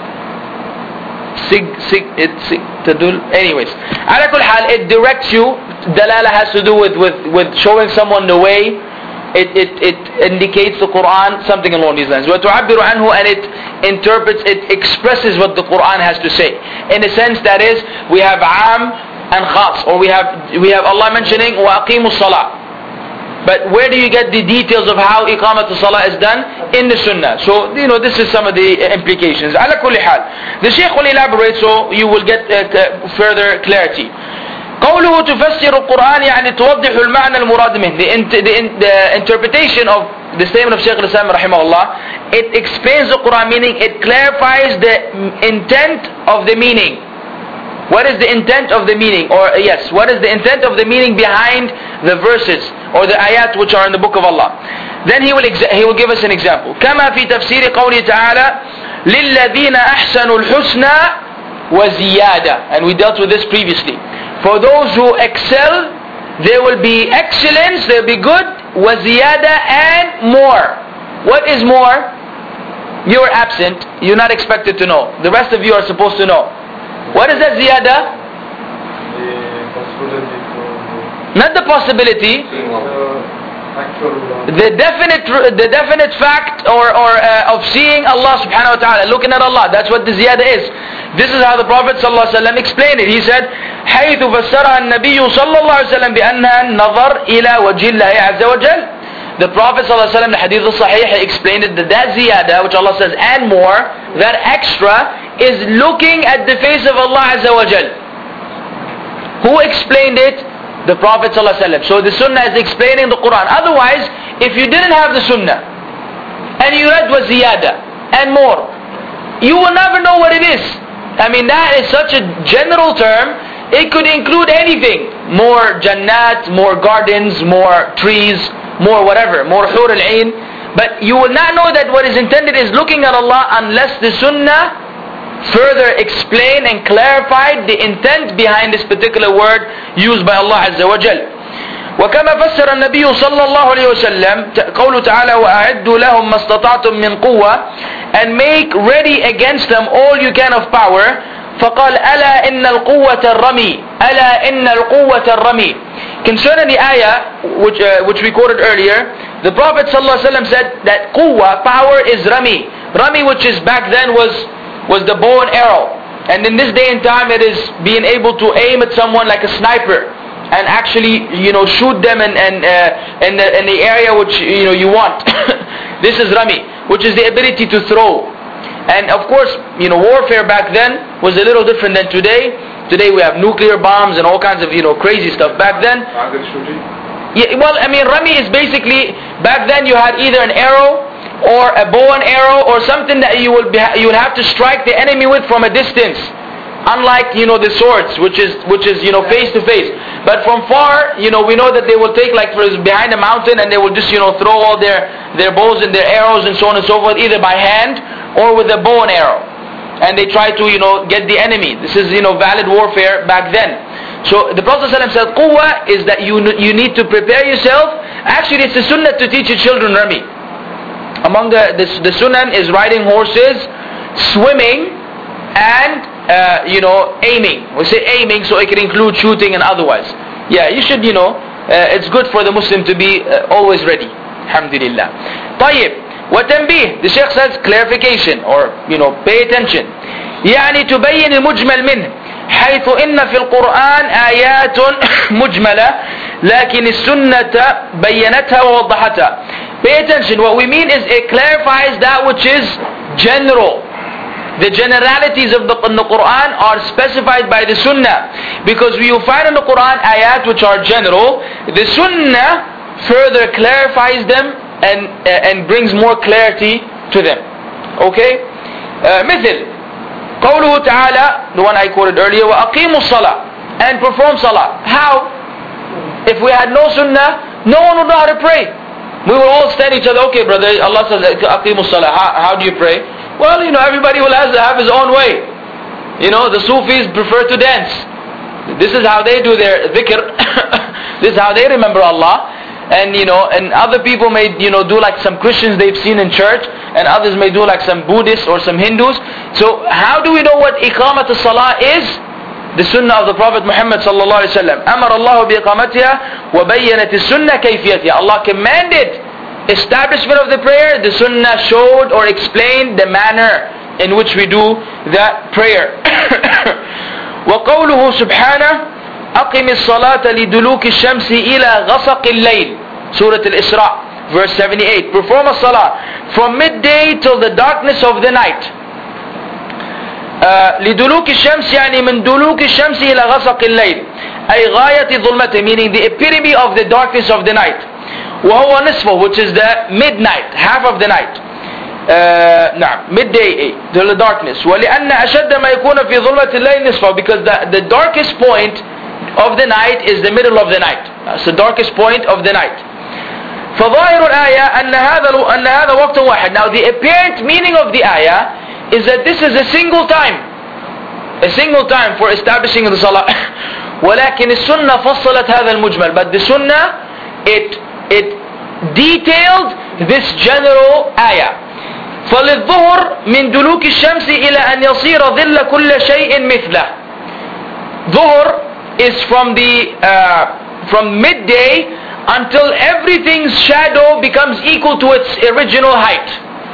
Sig, sig, it, sig, tadul, anyways. على كل حال, it directs you. Dalala has to do with, with, with showing someone the way. It, it, it indicates the Quran, something along these lines. وَتُعَبِّرُ عَنْهُ, and it interprets, it expresses what the Quran has to say. In a sense, that is, we have Am and Khas, or we have, we have Allah mentioning وَأَقِيمُوا الصَّلَاةِ. But where do you get the details of how Iqamat al-Salah is done? In the Sunnah. So, you know, this is some of the implications. على كل حال. The Shaykh will elaborate, so you will get uh, further clarity. قوله تفسر القرآن يعني توضح المعنى المراد منه. The, the, the interpretation of the statement of Shaykh al-Islam rahimahullah, it explains the Quran, meaning it clarifies the intent of the meaning. What is the intent of the meaning? Or yes, what is the intent of the meaning behind the verses or the ayat which are in the book of Allah? Then he will he will give us an example. كما في تفسير قوله تعالى للذين أحسنوا الحسنى وزيادة. And we dealt with this previously. For those who excel, there will be excellence, there will be good, وزيادة, and more. What is more? You are absent, you're not expected to know. The rest of you are supposed to know. What is that ziyada? The possibility to... Not the possibility. The definite, the definite fact or, or uh, of seeing Allah subhanahu wa ta'ala, looking at Allah. That's what the ziyada is. This is how the Prophet sallallahu alaihi wasallam explained it. He said, حيث فسرها النبي صلى الله عليه وسلم بأنها النظر إلى وجه الله عز وجل. The Prophet ﷺ, the hadith al-sahih, he explained it, that that ziyada, which Allah says, and more, that extra, is looking at the face of Allah Azza wa Jal. Who explained it? The Prophet ﷺ. So the sunnah is explaining the Quran. Otherwise, if you didn't have the sunnah, and you read was ziyada, and more, you will never know what it is. I mean, that is such a general term, it could include anything. More jannat, more gardens, more trees, more whatever, more hur al-ain. But you will not know that what is intended is looking at Allah unless the sunnah further explained and clarified the intent behind this particular word used by Allah Azza wa Jal. وكما فسر النبي صلى الله عليه وسلم قوله تعالى وأعدوا لهم ما استطعتم من قوة, and make ready against them all you can of power. فقال ألا إن القوة الرمي ألا إن القوة الرمي. Concerning the ayah which, uh, which we quoted earlier, the Prophet ﷺ said that quwwa, power, is rami. Rami, which is back then was was the bow and arrow, and in this day and time it is being able to aim at someone like a sniper and actually, you know, shoot them in, in, uh, in, the, in the area which, you know, you want. This is rami, which is the ability to throw. And of course, you know, warfare back then was a little different than today. Today we have nuclear bombs and all kinds of, you know, crazy stuff. Back then, target shooting. Yeah, well, I mean, rami is basically, back then you had either an arrow or a bow and arrow or something that you would be, you would have to strike the enemy with from a distance. Unlike, you know, the swords, which is which is you know face to face. But from far, you know, we know that they will take, like, for behind a mountain, and they will just, you know, throw all their their bows and their arrows and so on and so forth, either by hand or with a bow and arrow. And they try to, you know, get the enemy. This is, you know, valid warfare back then. So the Prophet ﷺ said, Quwwa is that you you need to prepare yourself. Actually, it's a sunnah to teach your children rami. Among the, the, the sunnah is riding horses, swimming, and, uh, you know, aiming. We say aiming, so it can include shooting and otherwise. Yeah, you should, you know, uh, it's good for the Muslim to be uh, always ready. Alhamdulillah. طيب. وتنبيه, the Shaykh says clarification, or, you know, pay attention. يعني تبين المجمل منه حيث إن في القرآن آيات مجملة لكن السنة بينتها ووضحتها. Pay attention, what we mean is it clarifies that which is general. The generalities of the, in the Quran are specified by the Sunnah, because we will find in the Quran ayat which are general. The Sunnah further clarifies them and uh, and brings more clarity to them. Okay? Uh, مثل قوله تعالى, the one I quoted earlier, وأقيموا الصلاة, and perform salah. How? If we had no Sunnah, no one would know how to pray. We will all stand each other. Okay, brother, Allah says أقيموا الصلاة. How, how do you pray? Well, you know, everybody will have, have his own way. You know, the Sufis prefer to dance. This is how they do their dhikr. This is how they remember Allah. And, you know, and other people may, you know, do like some Christians they've seen in church, and others may do like some Buddhists or some Hindus. So how do we know what iqamat as-salah is? The sunnah of the Prophet Muhammad sallallahu alaihi wasallam. Amar Allah bi iqamatiha wa bayyanat as-sunnah kayfiyatiha. Allah commanded establishment of the prayer. The sunnah showed or explained the manner in which we do that prayer. وقوله سبحانه أقم الصلاة لدلوك الشمس إلى غسق الليل. Surah Al-Isra, verse seventy-eight. Perform a salah from midday till the darkness of the night. uh, لدلوك الشمس يعني من دلوك الشمس إلى غسق الليل أي غاية ظلمته, meaning the epitome of the darkness of the night. وهو نصفه, which is the midnight, half of the night. Uh, نعم, midday till the darkness. ولأن أشد ما يكون في ظلمة الليل نصفه, because the, the darkest point of the night is the middle of the night. That's the darkest point of the night. فظاهر الآية أن هذا أن هذا وقت واحد. Now the apparent meaning of the ayah is that this is a single time, a single time for establishing the salah. ولكن السنة فصلت هذا المجمل. But the sunnah, it it detailed this general ayah. فللظهر من دلوك الشمس إلى أن يصير ظل كل شيء مثله. ظهر is from the uh, from midday until everything's shadow becomes equal to its original height.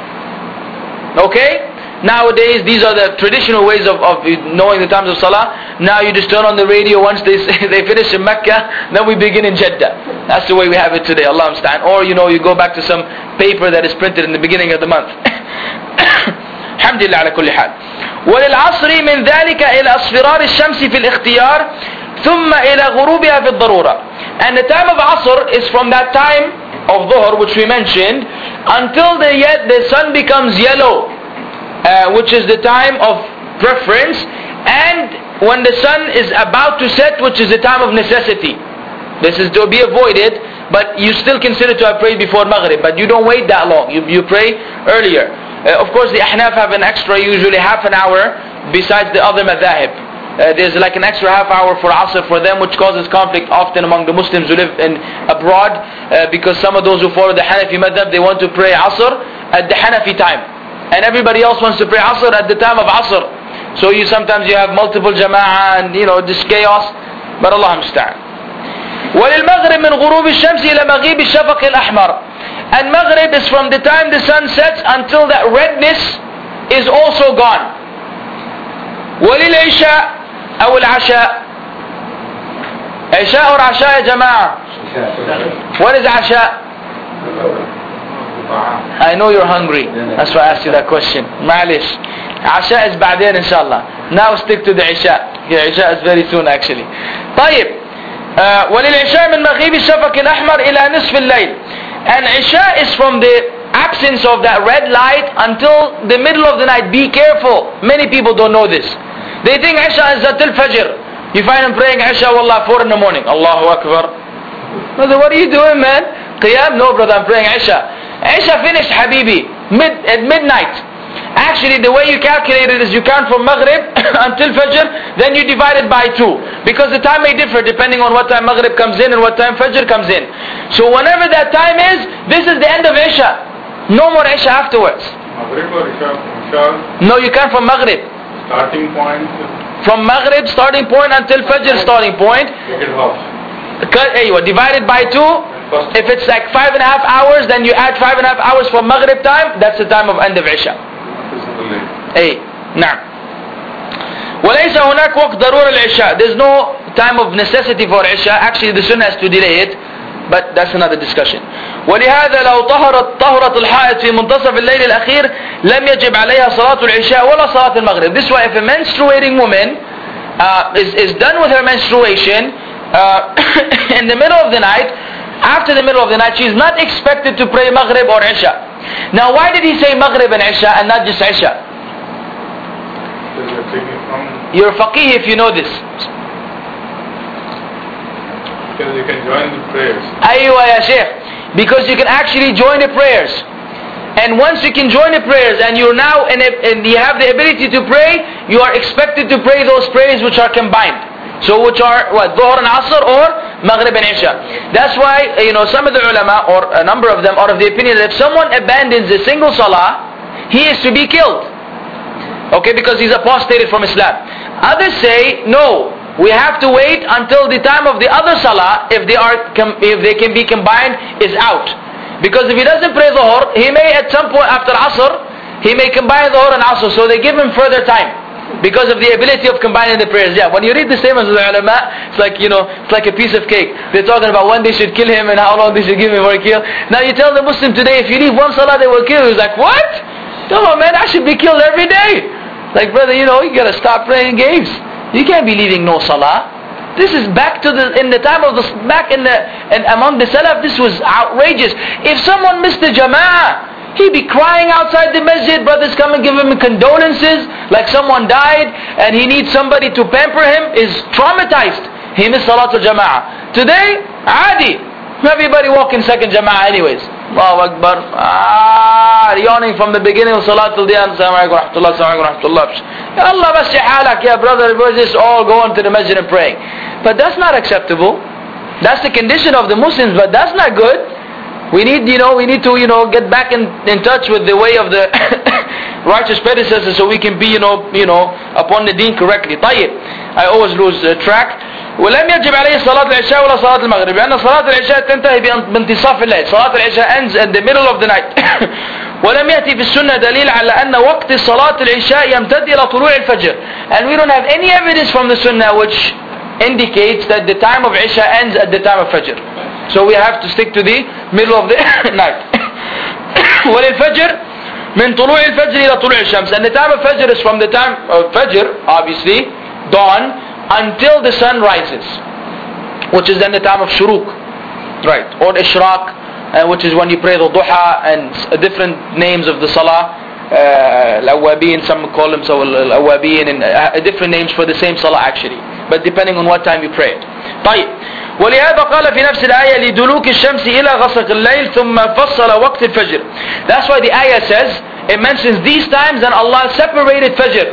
Okay? Nowadays, these are the traditional ways of, of knowing the times of Salah. Now you just turn on the radio once they they finish in Mecca, then we begin in Jeddah. That's the way we have it today, Allah understand. Or, you know, you go back to some paper that is printed in the beginning of the month. Alhamdulillah ala kulli hal. وللعصر من ذلك إلى أصفرار الشمس في الاختيار ثم إلى غروبها في الضرورة. And the time of Asr is from that time of Dhuhr, which we mentioned, until the, yet the sun becomes yellow, uh, which is the time of preference, and when the sun is about to set, which is the time of necessity. This is to be avoided, but you still consider to have prayed before Maghrib, but you don't wait that long, you, you pray earlier. Uh, of course, the Ahnaf have an extra, usually half an hour besides the other madhahib. Uh, there's like an extra half hour for Asr for them, which causes conflict often among the Muslims who live in abroad, uh, because some of those who follow the Hanafi madhab, they want to pray Asr at the Hanafi time, and everybody else wants to pray Asr at the time of Asr. So you sometimes you have multiple jama'ah and you know this chaos, but Allah musta'an. وَلِلْمَغْرِبِ مِنْ غُرُوبِ الشَّمْسِ إِلَى مَغِيبِ الشَّفَقِ الْأَحْمَرِ. And Maghrib is from the time the sun sets until that redness is also gone. وَلِلْعِشَاءِ أو العشاء. عشاء or عشاء يا جماعة? What is عشاء? I know you're hungry. That's why I asked you that question. معلش. عشاء is بعدين إن شاء الله. Now stick to the عشاء. Yeah, عشاء is very soon actually. طيب. Uh, وللعشاء من مغيب الشفق الأحمر إلى نصف الليل. And Isha is from the absence of that red light until the middle of the night. Be careful. Many people don't know this. They think Isha is until Fajr. You find them praying Isha, wallah, four in the morning. Allahu Akbar. Brother, what are you doing, man? Qiyam? No, brother, I'm praying Isha. Isha finished, Habibi, mid, at midnight. Actually, the way you calculate it is you count from Maghrib until Fajr, then you divide it by two. Because the time may differ depending on what time Maghrib comes in and what time Fajr comes in. So whenever that time is, this is the end of Isha. No more Isha afterwards. Maghrib or Isha? Isha? No, you count from Maghrib. Starting point? From Maghrib starting point until Fajr starting point. Make it half. Cut, anyway, divided by two. If it's like five and a half hours, then you add five and a half hours for Maghrib time. That's the time of end of Isha. Hey, نعم. وليس هناك وقت ضرورة العشاء. There's no time of necessity for Isha. Actually, the Sunnah has to delay it, but that's another discussion. ولهذا لو طهرت طهرت الحائض في منتصف الليل الأخير لم يجب عليها صلاة العشاء ولا صلاة المغرب. This is why if a menstruating woman uh, is is done with her menstruation uh, in the middle of the night, after the middle of the night, she is not expected to pray Maghrib or Isha. Now, why did he say Maghrib and Isha and not just Isha? You're faqih if you know this. Because you can join the prayers. Aywa ya Sheikh. Because you can actually join the prayers. And once you can join the prayers and you're now in a, and you have the ability to pray, you are expected to pray those prayers which are combined. So which are what? Dhuhr and Asr or Maghrib and Isha. That's why, you know, some of the ulama or a number of them are of the opinion that if someone abandons a single salah, he is to be killed. Okay, because he's apostated from Islam. Others say, no, we have to wait until the time of the other salah, if they are if they can be combined, is out. Because if he doesn't pray Dhuhr, he may at some point after Asr, he may combine Dhuhr and Asr. So they give him further time. Because of the ability of combining the prayers. Yeah, when you read the statements of the ulama, it's like, you know, it's like a piece of cake. They're talking about when they should kill him and how long they should give him for a kill. Now you tell the Muslim today, if you leave one salah, they will kill you. He's like, what? Come on, man, I should be killed every day. Like, brother, you know, you gotta stop playing games. You can't be leaving no salah. This is back to the, in the time of the, back in the, and among the salaf, this was outrageous. If someone missed the jama'ah, he'd be crying outside the masjid, brothers come and give him condolences, like someone died, and he needs somebody to pamper him, is traumatized. He missed Salatul Jama'ah. Today, adi, everybody walking second Jama'ah anyways. Allahu Akbar. Ah, yawning from the beginning of Salatul Diyan. Assalamu alaikum wa rahmatullah, assalamu alaikum wa rahmatullah. Ya Allah, masjid halak, ya brother, we're just all going to the masjid and praying. But that's not acceptable. That's the condition of the Muslims, but that's not good. We need, you know, we need to, you know, get back in, in touch with the way of the righteous predecessors so we can be, you know, you know, upon the deen correctly. طيب. I always lose uh, track. ولم يجب عليه صلاة العشاء ولا صلاة المغرب لأن صلاة العشاء تنتهي بانتصاف الليل. صلاة العشاء ends at the middle of the night. ولم يأتي في السنة دليل على أن وقت صلاة العشاء يمتد إلى طلوع الفجر. And we don't have any evidence from the sunnah which indicates that the time of Isha ends at the time of Fajr. So we have to stick to the middle of the night. وللفجر من طلوع الفجر إلى طلوع الشمس. And the time of Fajr is from the time of Fajr, obviously, dawn, until the sun rises, which is then the time of Shuruq, right? Or Ishraq, uh, which is when you pray the Duha and uh, different names of the Salah. Uh, Al-Awwabin, some call them so Al-Awwabin, and uh, different names for the same Salah actually, but depending on what time you pray it. طيب. ولهذا قال في نفس الآية لدلوك الشمس إلى غسق الليل ثم فصل وقت الفجر. That's why the ayah says, it mentions these times and Allah separated Fajr.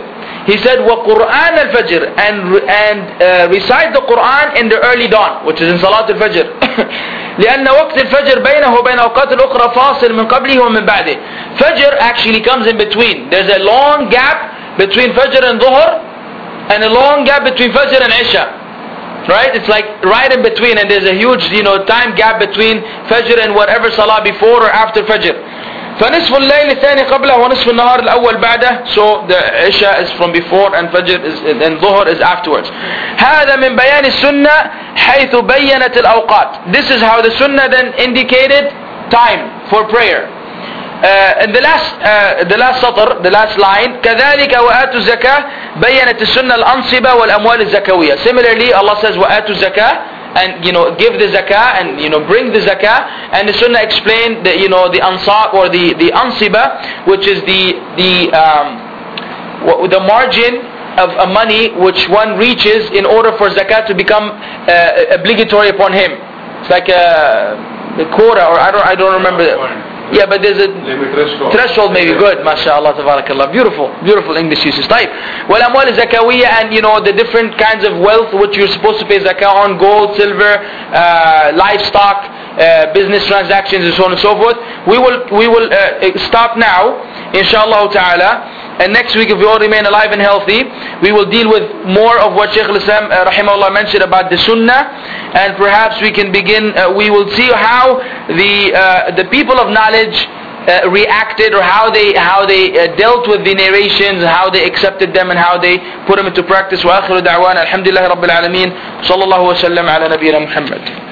He said, وَقُرْآنَ الْفَجْرِ and, and uh, recite the Quran in the early dawn, which is in Salat al-Fajr. لأن وقت الفجر بينه وبين أوقات الأخرى فاصل من قبله ومن بعده. Fajr actually comes in between. There's a long gap between Fajr and Dhuhr, and a long gap between Fajr and Isha. Right? It's like right in between, and there's a huge, you know, time gap between Fajr and whatever Salah before or after Fajr. فنصف الليل الثاني قبله ونصف النهار الأول بعده. So the Isha is from before and Fajr is, and Dhuhr is afterwards. هذا من بيان السنة حيث بينت الأوقات. This is how the Sunnah then indicated time for prayer. Uh, in the last uh, the last سطر, the last line, كذلك وآتوا الزكاة بينت السنة الأنصبة والأموال الزكوية. Similarly, Allah says وآتوا الزكاة, and you know, give the zakah and you know, bring the zakah, and the Sunnah explained the, you know, the ansab or the the ansiba, which is the the um, the margin of a money which one reaches in order for zakat to become uh, obligatory upon him. It's like a the quota, or I don't I don't remember. Yeah, but there's a threshold. threshold maybe. Good, mashallah, tabarakallah. Beautiful, beautiful English uses. Type. Well, amwal zakawiyya, and you know, the different kinds of wealth which you're supposed to pay zakah on: gold, silver, uh, livestock, uh, business transactions, and so on and so forth. We will we will uh, stop now, inshallah ta'ala. And next week, if we all remain alive and healthy, we will deal with more of what Shaykh al-Islam uh, rahimahullah mentioned about the Sunnah, and perhaps we can begin. Uh, we will see how the uh, the people of knowledge uh, reacted, or how they how they uh, dealt with the narrations, how they accepted them, and how they put them into practice. Wa akhiru da'wana alhamdulillahi rabbil alameen. Sallallahu wa sallam ala nabiyyina Muhammad.